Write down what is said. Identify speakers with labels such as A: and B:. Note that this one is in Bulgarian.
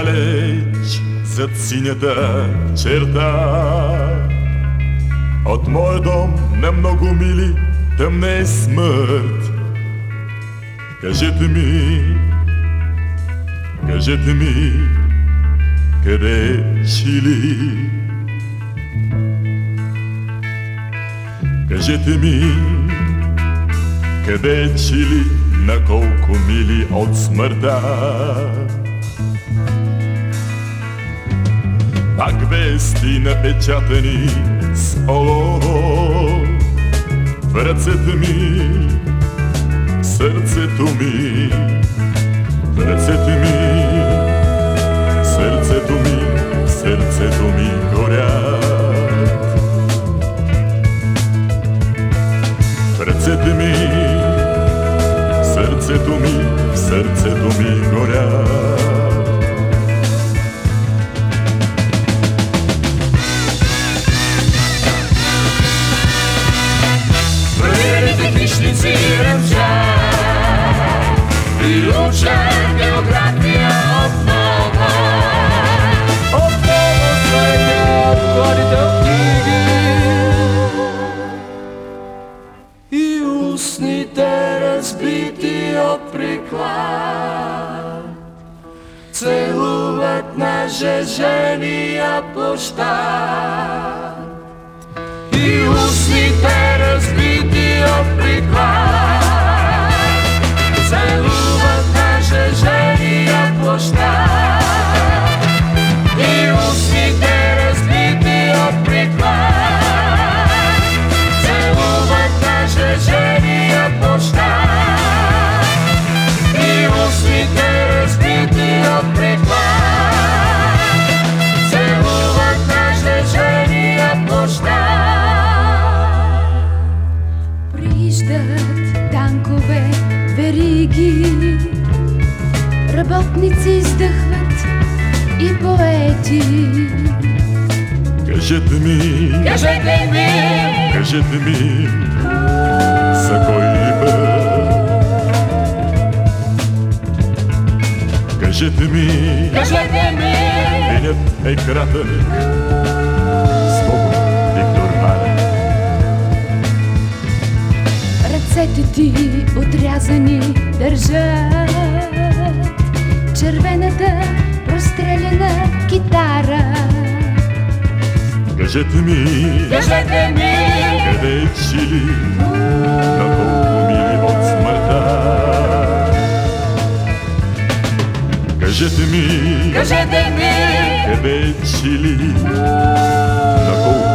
A: далеч зад синята черта. От моя дом на много мили тъмне смърт. Кажете ми, къде чили? Кажете ми, къде чили, на колко мили от смъртта? Пак вести напечатани с олово в ръцете ми, сърцето ми, в ръцете ми, сърцето ми горят. В ръцете ми, сърцето ми горят.
B: Книжници ръчат и учат география отново. Отново следят горите от книги и устните разбити от приклад целуват на жежения площад. И устните разбити от приклад целуват на жежения площад. И устните разбити от приклад целуват на жежения площад. И устните разбити от приклад целуват на жежения площад.
C: Прииждат танкове, вериги, работници издъхват и поети.
A: Кажете ми, за кой път? Кажете ми, денят е кратък.
C: Ръцете ти отрязани държат червената простреляна китара.
A: Кажете ми, къде чили, на колко мили от смъртта? Кажете ми, къде чили, на колко